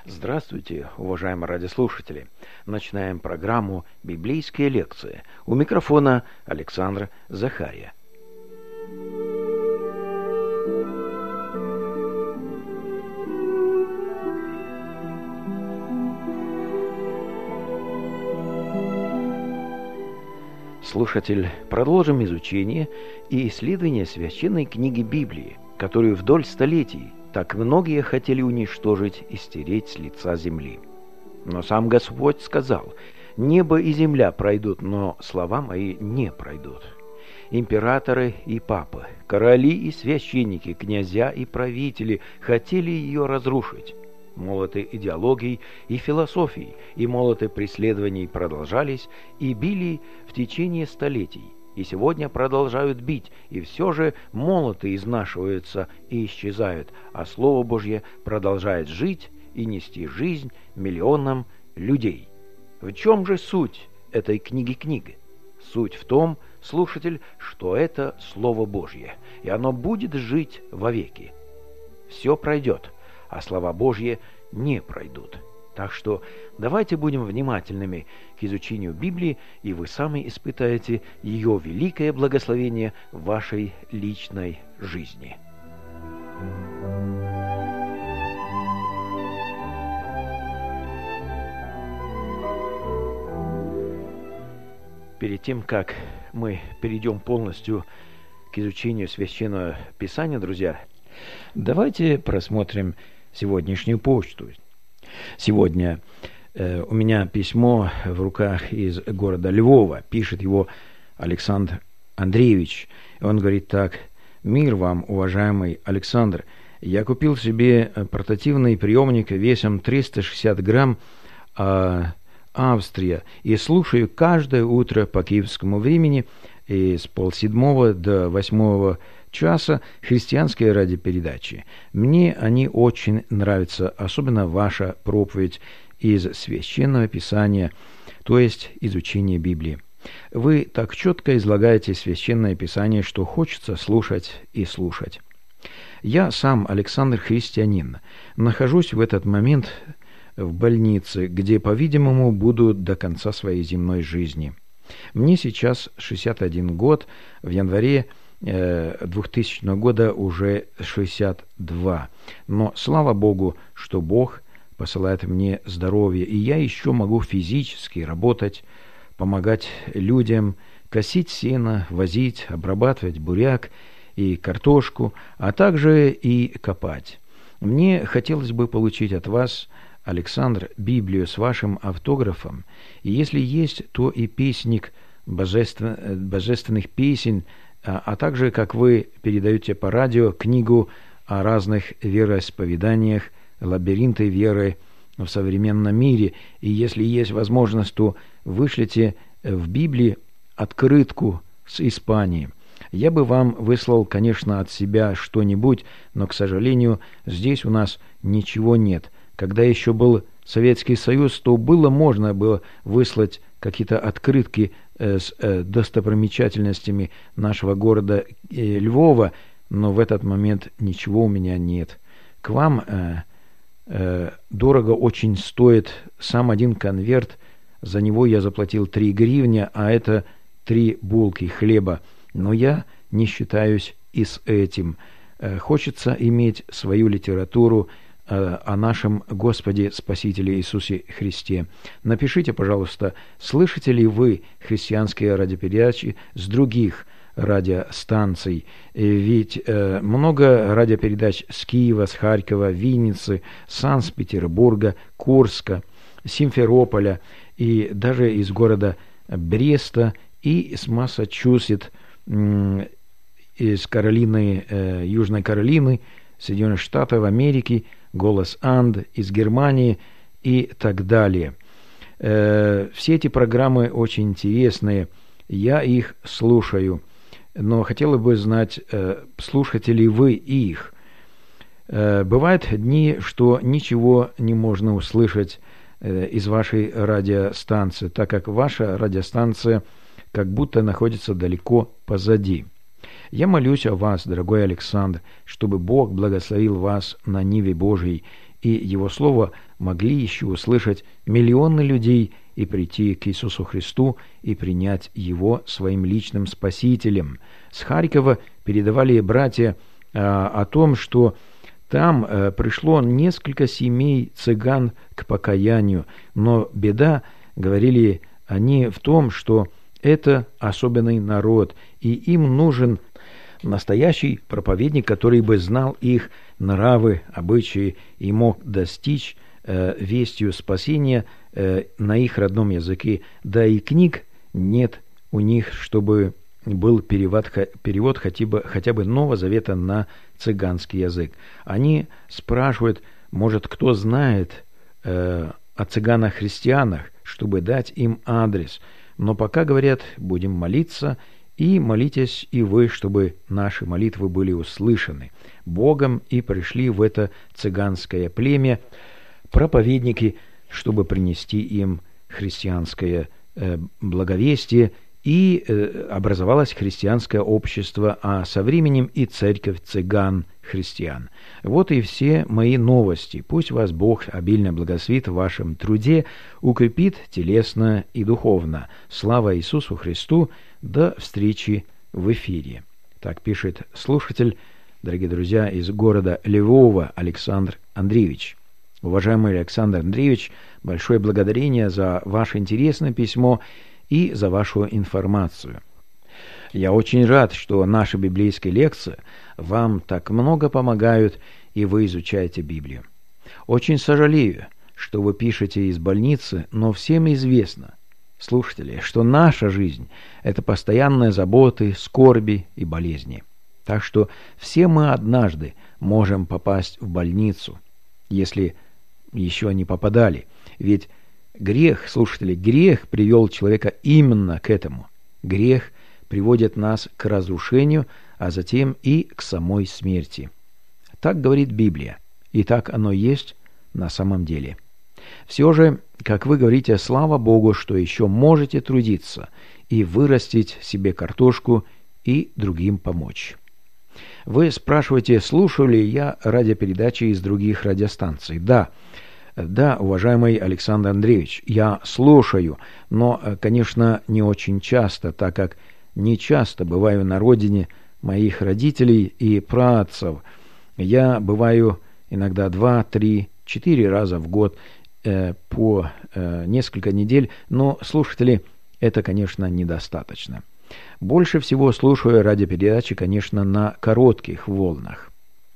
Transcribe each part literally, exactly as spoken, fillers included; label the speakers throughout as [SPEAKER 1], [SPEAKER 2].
[SPEAKER 1] Здравствуйте, уважаемые радиослушатели. Начинаем программу «Библейские лекции». У микрофона Александр Захария. Слушатель, продолжим изучение и исследование священной книги Библии, которую вдоль столетий так многие хотели уничтожить и стереть с лица земли. Но сам Господь сказал: «Небо и земля пройдут, но слова мои не пройдут». Императоры и папы, короли и священники, князья и правители хотели ее разрушить. Молоты идеологий и философий и молоты преследований продолжались и били в течение столетий. И сегодня продолжают бить, и все же молоты изнашиваются и исчезают, а Слово Божье продолжает жить и нести жизнь миллионам людей. В чем же суть этой книги-книги? Суть в том, слушатель, что это Слово Божье, и оно будет жить вовеки. Все пройдет, а слова Божьи не пройдут. Так что давайте будем внимательными к изучению Библии, и вы сами испытаете ее великое благословение в вашей личной жизни. Перед тем, как мы перейдем полностью к изучению Священного Писания, друзья, давайте просмотрим сегодняшнюю почту. Сегодня э, у меня письмо в руках из города Львова. Пишет его Александр Андреевич. Он говорит так: «Мир вам, уважаемый Александр. Я купил себе портативный приемник весом триста шестьдесят грамм, э, Австрия, и слушаю каждое утро по киевскому времени и с полседьмого до восьмого часа христианские радиопередачи. Мне они очень нравятся, особенно ваша проповедь из Священного Писания, то есть изучение Библии. Вы так четко излагаете Священное Писание, что хочется слушать и слушать. Я сам, Александр, христианин, нахожусь в этот момент в больнице, где, по-видимому, буду до конца своей земной жизни. Мне сейчас шестьдесят один год, в январе двухтысячного года уже шестьдесят два. Но слава Богу, что Бог посылает мне здоровье, и я еще могу физически работать, помогать людям, косить сено, возить, обрабатывать буряк и картошку, а также и копать. Мне хотелось бы получить от вас, Александр, Библию с вашим автографом, и если есть, то и песник божествен... божественных песен, а также, как вы передаете по радио, книгу о разных вероисповеданиях, лабиринты веры в современном мире. И если есть возможность, то вышлите в Библии открытку с Испании. Я бы вам выслал, конечно, от себя что-нибудь, но, к сожалению, здесь у нас ничего нет. Когда еще был Советский Союз, то было можно было выслать какие-то открытки с достопримечательностями нашего города Львова, но в этот момент ничего у меня нет. К вам э, э, дорого очень стоит сам один конверт, за него я заплатил три гривни, а это три булки хлеба, но я не считаюсь и с этим. Э, хочется иметь свою литературу о нашем Господе Спасителе Иисусе Христе. Напишите, пожалуйста, слышите ли вы христианские радиопередачи с других радиостанций? Ведь э, много радиопередач с Киева, с Харькова, Винницы, Санкт-Петербурга, Курска, Симферополя и даже из города Бреста и с Массачусетс, э, из Каролины, э, Южной Каролины, Соединенных Штатов Америки, «Голос Анд» из Германии и так далее. Э, все эти программы очень интересные, я их слушаю, но хотела бы знать, э, слушаете ли вы их. Э, бывают дни, что ничего не можно услышать э, из вашей радиостанции, так как ваша радиостанция как будто находится далеко позади. Я молюсь о вас, дорогой Александр, чтобы Бог благословил вас на ниве Божьей и Его Слово могли еще услышать миллионы людей и прийти к Иисусу Христу и принять Его своим личным Спасителем. С Харькова передавали братья а, о том, что там а, пришло несколько семей цыган к покаянию, но беда, говорили они, в том, что это особенный народ, и им нужен настоящий проповедник, который бы знал их нравы, обычаи и мог достичь э, вестью спасения э, на их родном языке. Да и книг нет у них, чтобы был перевод, перевод хотя бы, хотя бы Нового Завета на цыганский язык. Они спрашивают, может, кто знает э, о цыганах-христианах, чтобы дать им адрес. Но пока, говорят, будем молиться, и молитесь и вы, чтобы наши молитвы были услышаны Богом, и пришли в это цыганское племя проповедники, чтобы принести им христианское э, благовестие, и э, образовалось христианское общество, а со временем и церковь цыган-христиан. Вот и все мои новости. Пусть вас Бог обильно благословит в вашем труде, укрепит телесно и духовно. Слава Иисусу Христу! До встречи в эфире. Так пишет слушатель, дорогие друзья, из города Львова Александр Андреевич. Уважаемый Александр Андреевич, большое благодарение за ваше интересное письмо и за вашу информацию. Я очень рад, что наши библейские лекции вам так много помогают, и вы изучаете Библию. Очень сожалею, что вы пишете из больницы, но всем известно, слушатели, что наша жизнь – это постоянные заботы, скорби и болезни. Так что все мы однажды можем попасть в больницу, если еще не попадали. Ведь грех, слушатели, грех привел человека именно к этому. Грех приводит нас к разрушению, а затем и к самой смерти. Так говорит Библия, и так оно есть на самом деле. Все же, как вы говорите, слава Богу, что еще можете трудиться и вырастить себе картошку и другим помочь. Вы спрашиваете, слушаю ли я радиопередачи из других радиостанций? Да, да, уважаемый Александр Андреевич, я слушаю, но, конечно, не очень часто, так как не часто бываю на родине моих родителей и праотцев. Я бываю иногда два, три, четыре раза в год, по э, несколько недель, но, слушатели, это, конечно, недостаточно. Больше всего слушаю радиопередачи, конечно, на коротких волнах.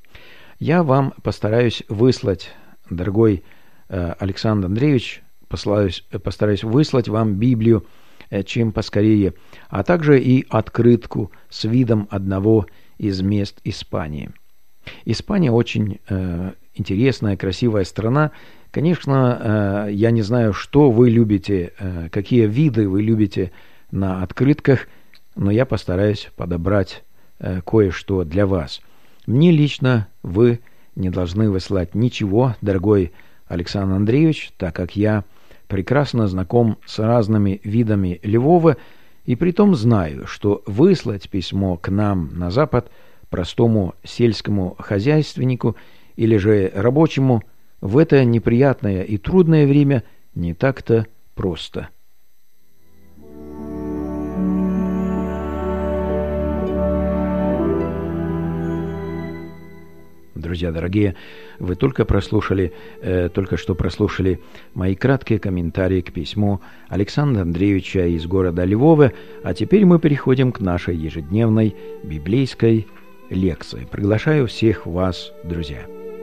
[SPEAKER 1] Я вам постараюсь выслать, дорогой э, Александр Андреевич, постараюсь, постараюсь выслать вам Библию э, чем поскорее, а также и открытку с видом одного из мест Испании. Испания очень э, интересная, красивая страна. Конечно, я не знаю, что вы любите, какие виды вы любите на открытках, но я постараюсь подобрать кое-что для вас. Мне лично вы не должны высылать ничего, дорогой Александр Андреевич, так как я прекрасно знаком с разными видами Львова, и притом знаю, что выслать письмо к нам на Запад простому сельскому хозяйственнику или же рабочему в это неприятное и трудное время не так-то просто. Друзья дорогие, вы только прослушали, э, только что прослушали мои краткие комментарии к письму Александра Андреевича из города Львова, а теперь мы переходим к нашей ежедневной библейской лекции. Приглашаю всех вас, друзья.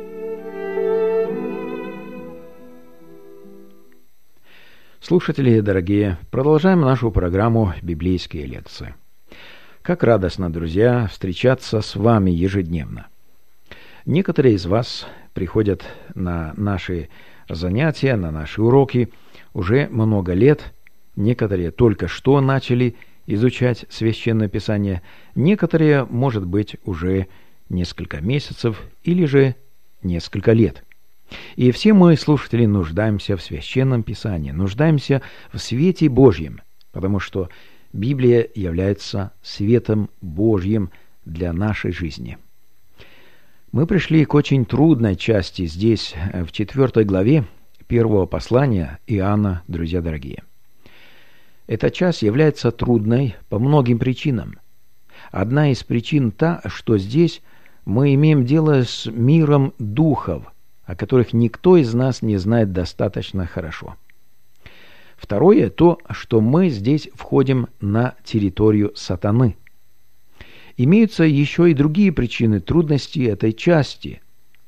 [SPEAKER 1] Слушатели дорогие, продолжаем нашу программу «Библейские лекции». Как радостно, друзья, встречаться с вами ежедневно. Некоторые из вас приходят на наши занятия, на наши уроки уже много лет, некоторые только что начали изучать Священное Писание, некоторые, может быть, уже несколько месяцев или же несколько лет. И все мы, слушатели, нуждаемся в Священном Писании, нуждаемся в свете Божьем, потому что Библия является светом Божьим для нашей жизни. Мы пришли к очень трудной части здесь, в четвертой главе первого послания Иоанна, друзья дорогие. Эта часть является трудной по многим причинам. Одна из причин та, что здесь мы имеем дело с миром духов, о которых никто из нас не знает достаточно хорошо. Второе – то, что мы здесь входим на территорию сатаны. Имеются еще и другие причины трудностей этой части,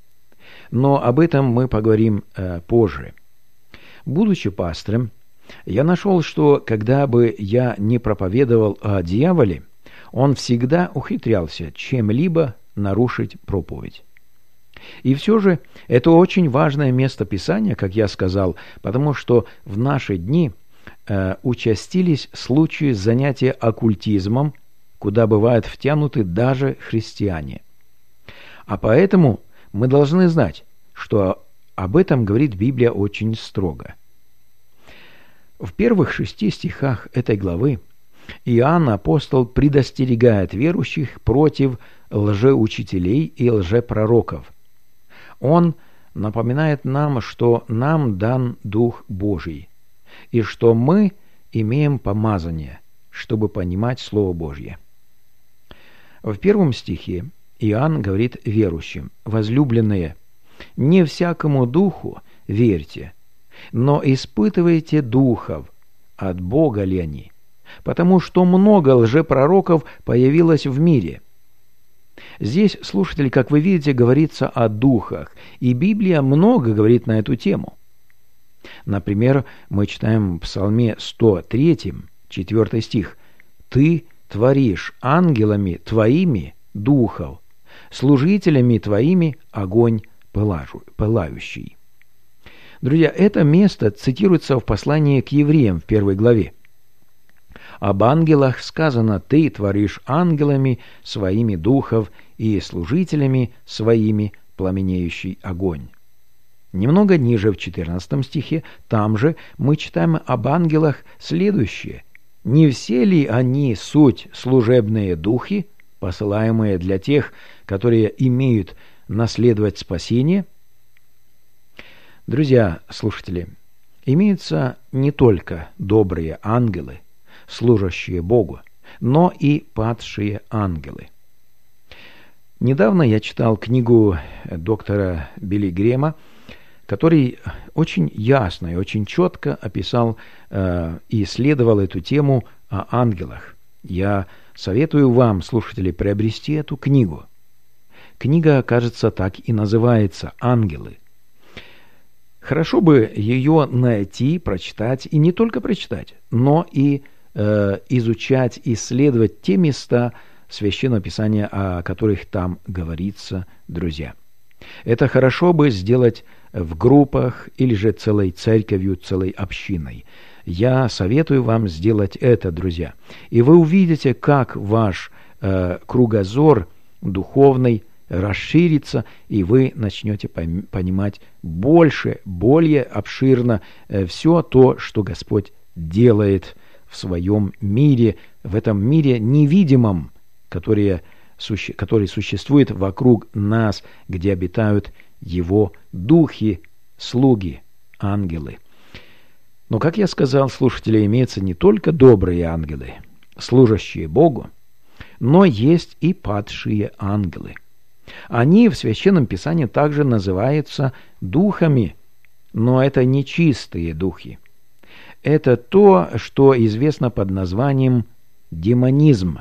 [SPEAKER 1] но об этом мы поговорим э, позже. Будучи пастором, я нашел, что когда бы я не проповедовал о дьяволе, он всегда ухитрялся чем-либо нарушить проповедь. И все же это очень важное место Писания, как я сказал, потому что в наши дни э, участились случаи занятия оккультизмом, куда бывают втянуты даже христиане. А поэтому мы должны знать, что об этом говорит Библия очень строго. В первых шести стихах этой главы Иоанн апостол предостерегает верующих против лжеучителей и лжепророков. Он напоминает нам, что нам дан Дух Божий, и что мы имеем помазание, чтобы понимать Слово Божье. В первом стихе Иоанн говорит верующим: «Возлюбленные, не всякому духу верьте, но испытывайте духов, от Бога ли они, потому что много лжепророков появилось в мире». Здесь, слушатели, как вы видите, говорится о духах, и Библия много говорит на эту тему. Например, мы читаем в Псалме сто три, четвёртый стих: «Ты творишь ангелами твоими духов, служителями твоими огонь пылающий». Друзья, это место цитируется в послании к евреям в первой главе. Об ангелах сказано: «Ты творишь ангелами своими духов и служителями своими пламенеющий огонь». Немного ниже, в четырнадцатом стихе, там же мы читаем об ангелах следующее: «Не все ли они суть служебные духи, посылаемые для тех, которые имеют наследовать спасение?» Друзья, слушатели, имеются не только добрые ангелы, служащие Богу, но и падшие ангелы. Недавно я читал книгу доктора Билли Грэма, который очень ясно и очень четко описал э, и исследовал эту тему о ангелах. Я советую вам, слушатели, приобрести эту книгу. Книга, кажется, так и называется «Ангелы». Хорошо бы ее найти, прочитать, и не только прочитать, но и э, изучать, исследовать те места Священного Писания, о которых там говорится, друзья. Это хорошо бы сделать в группах или же целой церковью, целой общиной. Я советую вам сделать это, друзья. И вы увидите, как ваш э, кругозор духовный расширится, и вы начнете понимать больше, более обширно э, все то, что Господь делает в своем мире, в этом мире невидимом, который, суще, который существует вокруг нас, где обитают Его духи, слуги, ангелы. Но, как я сказал, слушатели, имеются не только добрые ангелы, служащие Богу, но есть и падшие ангелы. Они в Священном Писании также называются духами, но это не чистые духи. Это то, что известно под названием демонизм,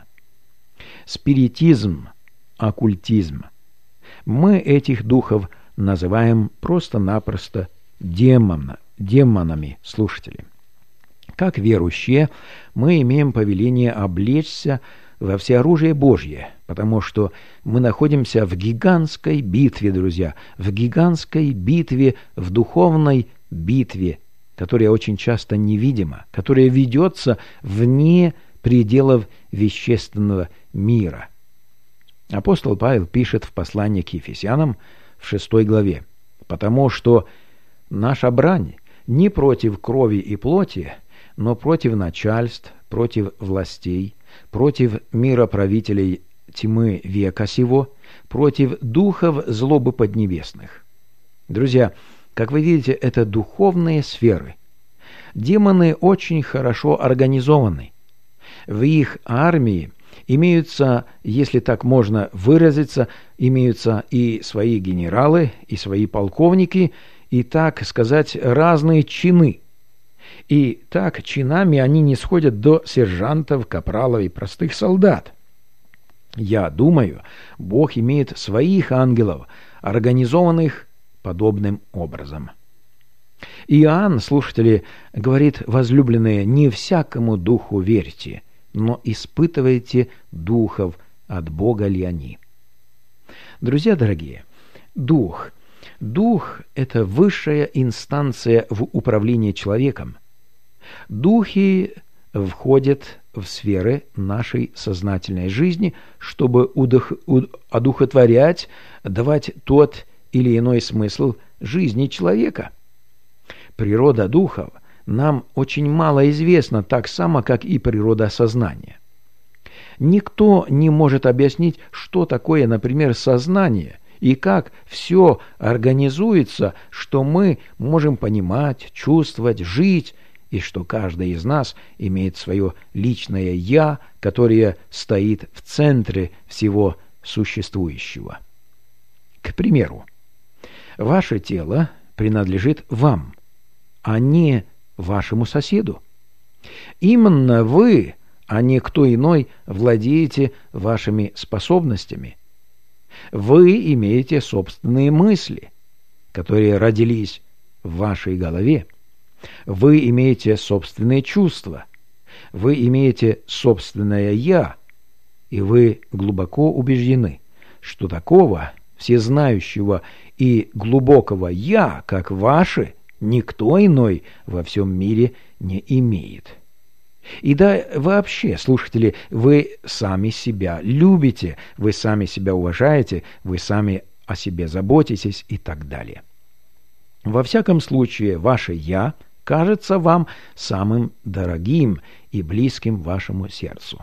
[SPEAKER 1] спиритизм, оккультизм. Мы этих духов называем просто-напросто демона, демонами, слушатели. Как верующие, мы имеем повеление облечься во всеоружие Божье, потому что мы находимся в гигантской битве, друзья, в гигантской битве, в духовной битве, которая очень часто невидима, которая ведется вне пределов вещественного мира. Апостол Павел пишет в послании к Ефесянам в шестой главе: «Потому что наша брань не против крови и плоти, но против начальств, против властей, против мироправителей тьмы века сего, против духов злобы поднебесных. Друзья, как вы видите, это духовные сферы. Демоны очень хорошо организованы. В их армии имеются, если так можно выразиться, имеются и свои генералы, и свои полковники, и, так сказать, разные чины. И так чинами они не сходят до сержантов, капралов и простых солдат. Я думаю, Бог имеет своих ангелов, организованных подобным образом. Иоанн, слушатели, говорит: возлюбленные, не всякому духу верьте, но испытывайте духов, от Бога ли они. Друзья дорогие, дух. Дух – это высшая инстанция в управлении человеком. Духи входят в сферы нашей сознательной жизни, чтобы удох... одухотворять, давать тот или иной смысл жизни человека. Природа духов нам очень мало известна, так само, как и природа сознания. Никто не может объяснить, что такое, например, сознание, и как все организуется, что мы можем понимать, чувствовать, жить, и что каждый из нас имеет свое личное «я», которое стоит в центре всего существующего. К примеру, ваше тело принадлежит вам, а не вашему соседу. Именно вы, а не кто иной, владеете вашими способностями. Вы имеете собственные мысли, которые родились в вашей голове. Вы имеете собственные чувства. Вы имеете собственное «я». И вы глубоко убеждены, что такого всезнающего и глубокого «я», как ваше, никто иной во всем мире не имеет. И да, вообще, слушатели, вы сами себя любите, вы сами себя уважаете, вы сами о себе заботитесь и так далее. Во всяком случае, ваше «я» кажется вам самым дорогим и близким вашему сердцу.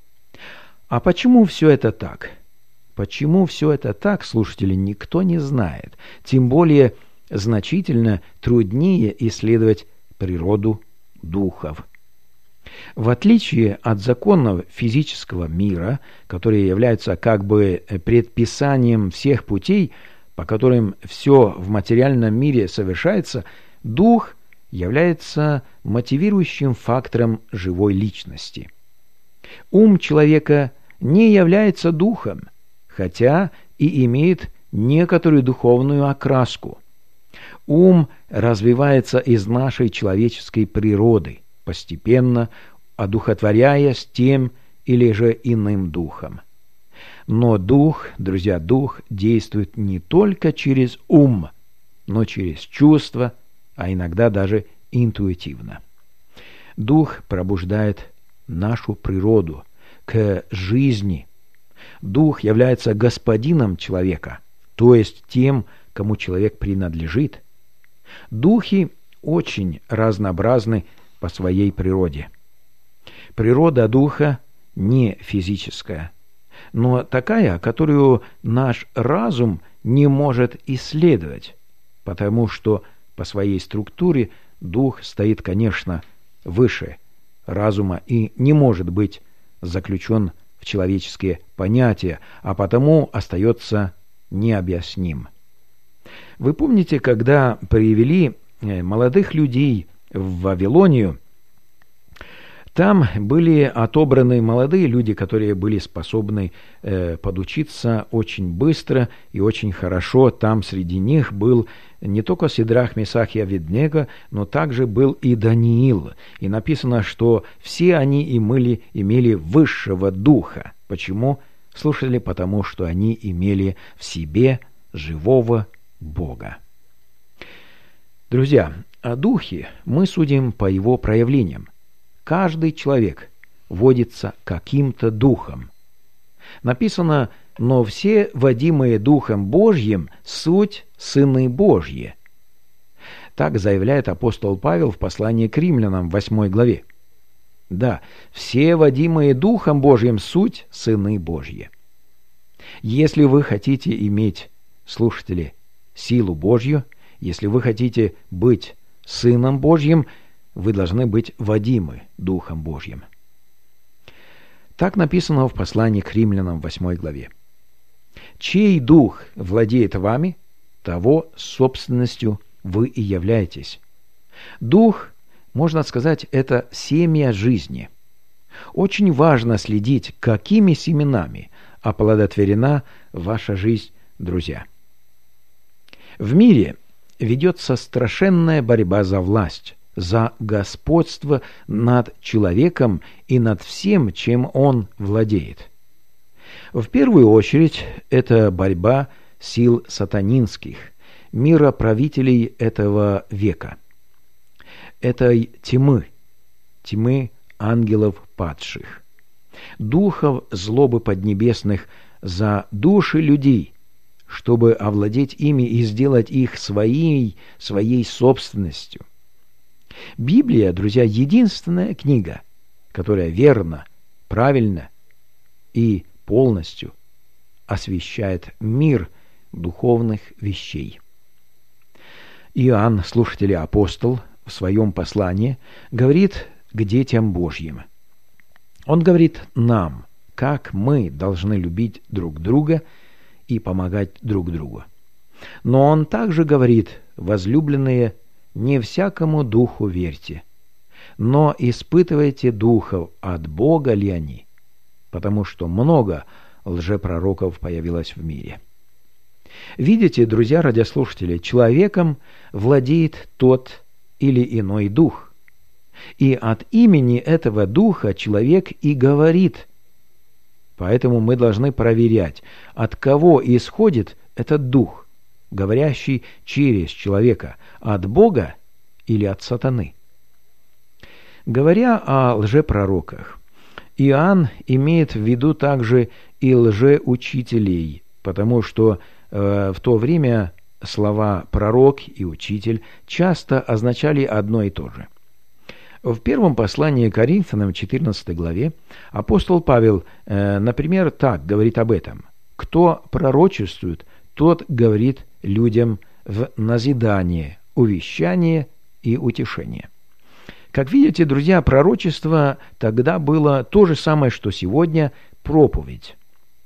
[SPEAKER 1] А почему все это так? Почему все это так, слушатели, никто не знает. Тем более значительно труднее исследовать природу духов. В отличие от законов физического мира, которые являются как бы предписанием всех путей, по которым все в материальном мире совершается, дух является мотивирующим фактором живой личности. Ум человека не является духом, хотя и имеет некоторую духовную окраску. Ум развивается из нашей человеческой природы, постепенно одухотворяясь тем или же иным духом. Но дух, друзья, дух действует не только через ум, но через чувства, а иногда даже интуитивно. Дух пробуждает нашу природу к жизни. Дух является господином человека, то есть тем, кому человек принадлежит. Духи очень разнообразны по своей природе. Природа духа не физическая, но такая, которую наш разум не может исследовать, потому что по своей структуре дух стоит, конечно, выше разума и не может быть заключен в человеческие понятия, а потому остается необъясним. Вы помните, когда привели молодых людей в Вавилонию, там были отобраны молодые люди, которые были способны э, подучиться очень быстро и очень хорошо. Там среди них был не только Сидрах, Месах и Аведнего, но также был и Даниил. И написано, что все они имели, имели высшего духа. Почему? Слушали, потому что они имели в себе живого Бога. Друзья, о духе мы судим по его проявлениям. Каждый человек водится каким-то духом. Написано: «Но все, водимые Духом Божьим, суть сыны Божьи». Так заявляет апостол Павел в послании к римлянам в восьмой главе. Да, все, водимые Духом Божьим, суть сыны Божьи. Если вы хотите иметь, слушатели, силу Божью, если вы хотите быть Сыном Божьим, вы должны быть водимы Духом Божьим. Так написано в послании к Римлянам в восьмой главе. «Чей дух владеет вами, того собственностью вы и являетесь». Дух, можно сказать, это семя жизни. Очень важно следить, какими семенами оплодотворена ваша жизнь, друзья. В мире ведется страшенная борьба за власть, за господство над человеком и над всем, чем он владеет. В первую очередь, это борьба сил сатанинских, мироправителей этого века, этой тьмы, тьмы ангелов падших, духов злобы поднебесных за души людей, чтобы овладеть ими и сделать их своей, своей собственностью. Библия, друзья, единственная книга, которая верно, правильно и полностью освещает мир духовных вещей. Иоанн, слушатели, апостол, в своем послании говорит к детям Божьим. Он говорит нам, как мы должны любить друг друга и помогать друг другу. Но он также говорит: возлюбленные, не всякому духу верьте, но испытывайте духов, от Бога ли они, потому что много лжепророков появилось в мире. Видите, друзья радиослушатели, человеком владеет тот или иной дух, и от имени этого духа человек и говорит. Поэтому мы должны проверять, от кого исходит этот дух, говорящий через человека, от Бога или от сатаны. Говоря о лжепророках, Иоанн имеет в виду также и лжеучителей, потому что э, в то время слова «пророк» и «учитель» часто означали одно и то же. В первом послании к Коринфянам, четырнадцатой главе, апостол Павел, э, например, так говорит об этом: «Кто пророчествует, тот говорит людям в назидание, увещание и утешение». Как видите, друзья, пророчество тогда было то же самое, что сегодня проповедь.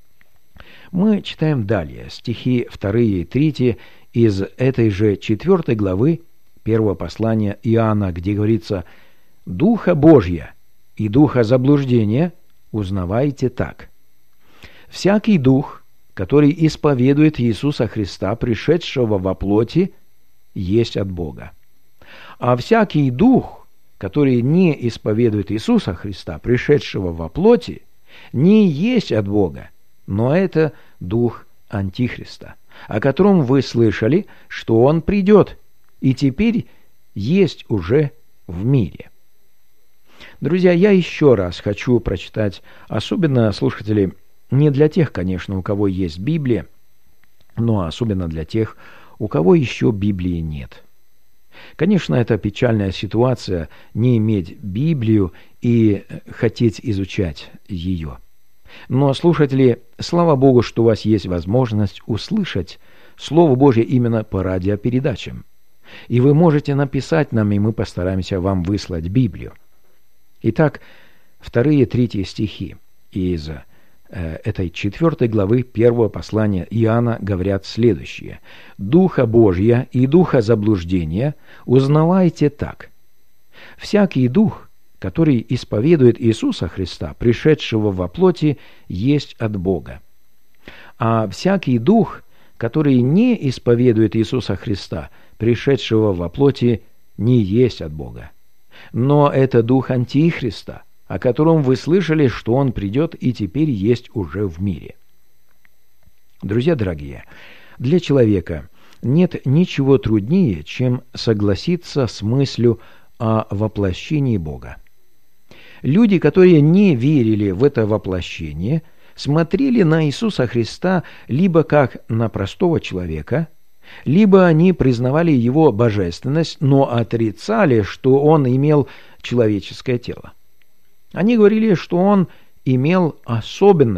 [SPEAKER 1] Мы читаем далее стихи вторые и третьи из этой же четвертой главы первого послания Иоанна, где говорится: «Духа Божья и духа заблуждения узнавайте так. Всякий дух, который исповедует Иисуса Христа, пришедшего во плоти, есть от Бога. А всякий дух, который не исповедует Иисуса Христа, пришедшего во плоти, не есть от Бога, но это дух Антихриста, о котором вы слышали, что он придет, и теперь есть уже в мире». Друзья, я еще раз хочу прочитать, особенно, слушатели, не для тех, конечно, у кого есть Библия, но особенно для тех, у кого еще Библии нет. Конечно, это печальная ситуация не иметь Библию и хотеть изучать ее. Но, слушатели, слава Богу, что у вас есть возможность услышать Слово Божье именно по радиопередачам. И вы можете написать нам, и мы постараемся вам выслать Библию. Итак, вторые и третьи стихи из э, этой четвертой главы первого послания Иоанна говорят следующее: «Духа Божья и духа заблуждения узнавайте так. Всякий дух, который исповедует Иисуса Христа, пришедшего во плоти, есть от Бога. А всякий дух, который не исповедует Иисуса Христа, пришедшего во плоти, не есть от Бога. Но это дух Антихриста, о котором вы слышали, что он придет и теперь есть уже в мире». Друзья дорогие, для человека нет ничего труднее, чем согласиться с мыслью о воплощении Бога. Люди, которые не верили в это воплощение, смотрели на Иисуса Христа либо как на простого человека, либо они признавали его божественность, но отрицали, что он имел человеческое тело. Они говорили, что он имел особенное,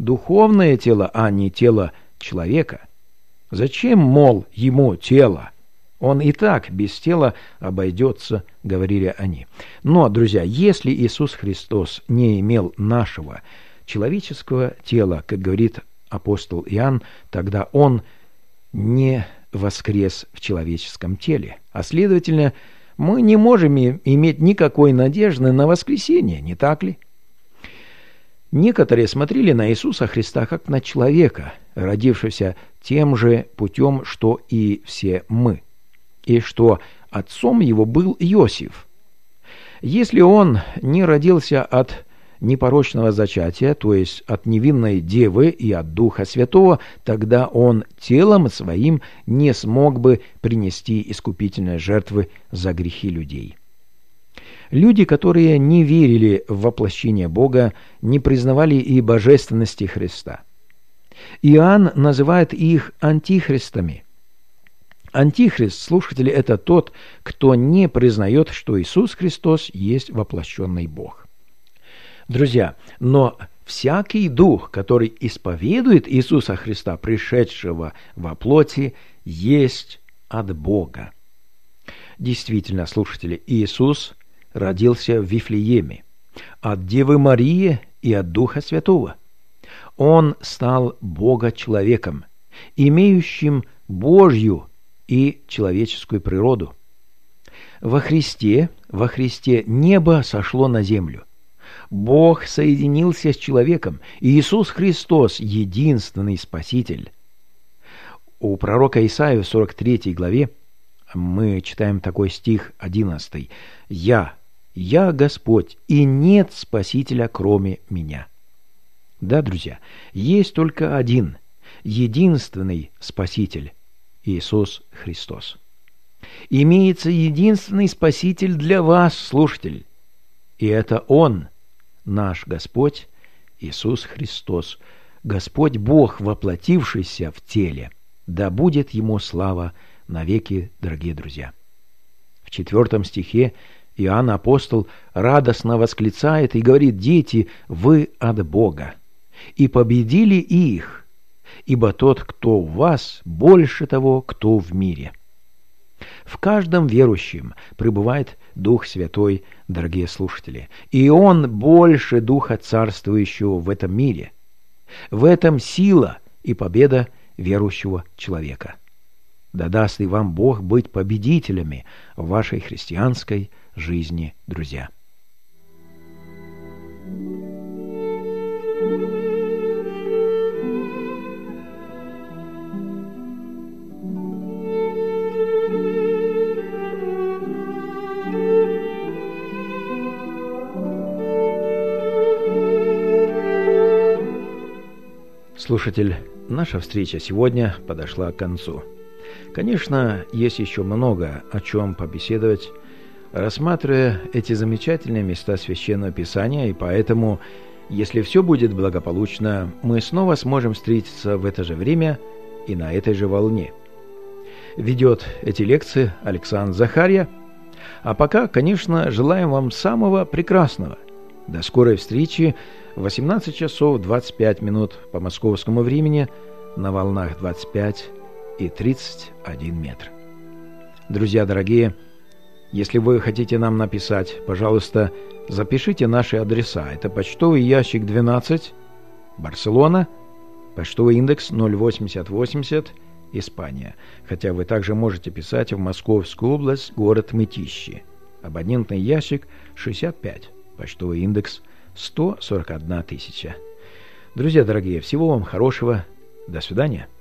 [SPEAKER 1] духовное тело, а не тело человека. Зачем, мол, ему тело? Он и так без тела обойдется, говорили они. Но, друзья, если Иисус Христос не имел нашего человеческого тела, как говорит апостол Иоанн, тогда Он не воскрес в человеческом теле. А следовательно, мы не можем иметь никакой надежды на воскресение, не так ли? Некоторые смотрели на Иисуса Христа как на человека, родившегося тем же путем, что и все мы, и что отцом его был Иосиф. Если он не родился от непорочного зачатия, то есть от невинной девы и от Духа Святого, тогда он телом своим не смог бы принести искупительные жертвы за грехи людей. Люди, которые не верили в воплощение Бога, не признавали и божественности Христа. Иоанн называет их антихристами. Антихрист, слушатели, это тот, кто не признает, что Иисус Христос есть воплощенный Бог. Друзья, но всякий дух, который исповедует Иисуса Христа, пришедшего во плоти, есть от Бога. Действительно, слушатели, Иисус родился в Вифлееме от Девы Марии и от Духа Святого. Он стал Бога-человеком, имеющим Божью и человеческую природу. Во Христе, во Христе небо сошло на землю. Бог соединился с человеком, и Иисус Христос – единственный Спаситель. У пророка Исаии в сорок третьей главе мы читаем такой стих одиннадцатый. «Я, я Господь, и нет Спасителя, кроме Меня». Да, друзья, есть только один, единственный Спаситель – Иисус Христос. Имеется единственный Спаситель для вас, слушатель, и это Он, наш Господь Иисус Христос, Господь Бог, воплотившийся в теле. Да будет Ему слава навеки, дорогие друзья. В четвертом стихе Иоанн Апостол радостно восклицает и говорит: «Дети, вы от Бога, и победили их, ибо тот, кто в вас, больше того, кто в мире». В каждом верующем пребывает Дух Святой, дорогие слушатели, и Он больше Духа царствующего в этом мире. В этом сила и победа верующего человека. Да даст и вам Бог быть победителями в вашей христианской жизни, друзья. Слушатель, наша встреча сегодня подошла к концу. Конечно, есть еще много о чем побеседовать, рассматривая эти замечательные места Священного Писания, и поэтому, если все будет благополучно, мы снова сможем встретиться в это же время и на этой же волне. Ведет эти лекции Александр Захарья. А пока, конечно, желаем вам самого прекрасного. До скорой встречи в восемнадцать часов двадцать пять минут по московскому времени на волнах двадцать пять и тридцать один метр. Друзья дорогие, если вы хотите нам написать, пожалуйста, запишите наши адреса. Это почтовый ящик двенадцать, Барселона, почтовый индекс ноль восемьдесят восемьдесят, Испания. Хотя вы также можете писать в Московскую область, город Мытищи. Абонентный ящик шестьдесят пять, почтовый индекс сто сорок одна тысяча. Друзья дорогие, всего вам хорошего. До свидания.